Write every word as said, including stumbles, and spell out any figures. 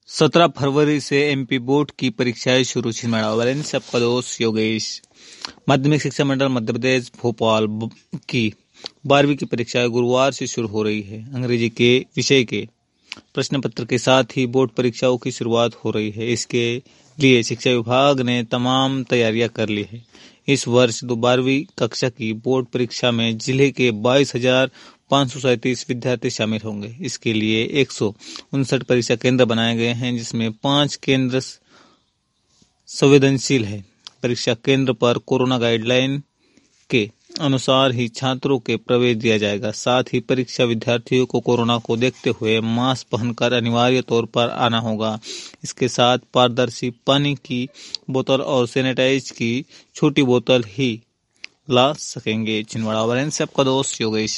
सत्रह फरवरी से MP board की परीक्षाएं शुरू। छिंदवाड़ा वाले से आपका दोस्त योगेश। माध्यमिक शिक्षा मंडल मध्य प्रदेश भोपाल की बारहवीं की परीक्षाएं गुरुवार से शुरू हो रही है। अंग्रेजी के विषय के प्रश्न पत्र के साथ ही बोर्ड परीक्षाओं की शुरुआत हो रही है। इसके लिए शिक्षा विभाग ने तमाम तैयारियां कर ली है। इस वर्ष दो बारहवीं कक्षा की बोर्ड परीक्षा में जिले के बाईस हजार पाँच सौ सैंतीस विद्यार्थी शामिल होंगे। इसके लिए एक सौ उनसठ परीक्षा केंद्र बनाए गए हैं, जिसमें पांच केंद्र संवेदनशील है। परीक्षा केंद्र पर कोरोना गाइडलाइन के अनुसार ही छात्रों के प्रवेश दिया जाएगा। साथ ही परीक्षा विद्यार्थियों को कोरोना को देखते हुए मास्क पहनकर अनिवार्य तौर पर आना होगा। इसके साथ पारदर्शी पानी की बोतल और सैनिटाइज की छोटी बोतल ही ला सकेंगे। छिंदवाड़ा वाले से आपका दोस्त योगेश।